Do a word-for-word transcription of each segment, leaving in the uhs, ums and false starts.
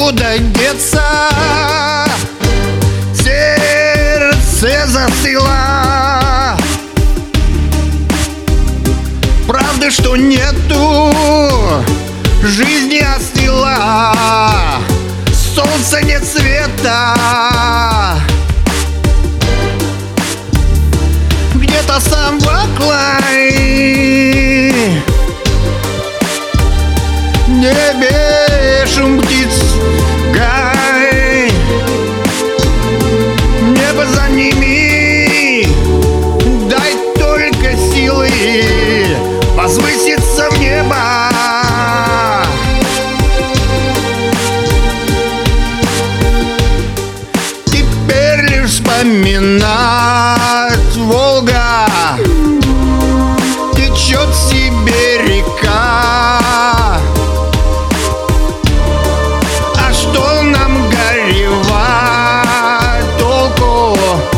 некуда деться, сердце застыло. Правды, что нету, жизни остыла, солнца нет света. Где-то сам в оклае небе шум птиц гай, небо за ними, дай только силы возвыситься в небо. Теперь лишь вспоминать Волга, течет себе река. А что нам горевать толку?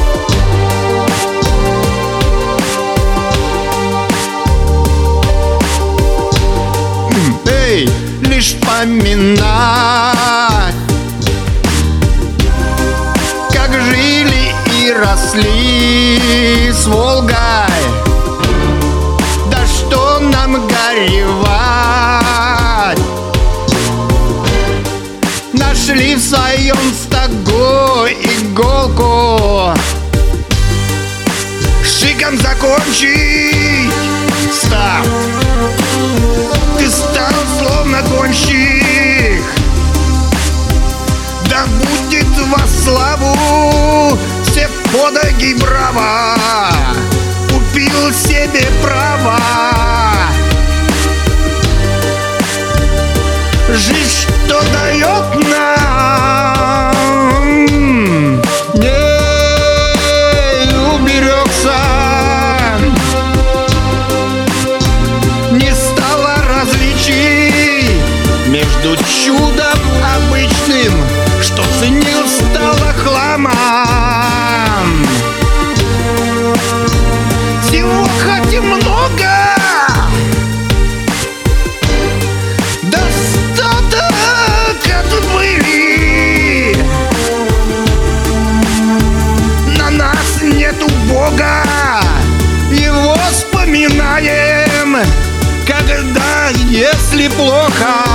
Эй, лишь вспоминать, как жили и росли с Волгой. Да что нам горевать? Нашли в своем стогу иголку, шиком закончить став. Ты стал словно гонщик, да будет во славу все подоги браво. Купил себе право. Жизнь, что дает нам, не уберегся, не стало различий между чудом обычным, что ценил, стало хламом. Всего хоть и много, достаток отбыли. На нас нету Бога, его вспоминаем, когда, если плохо.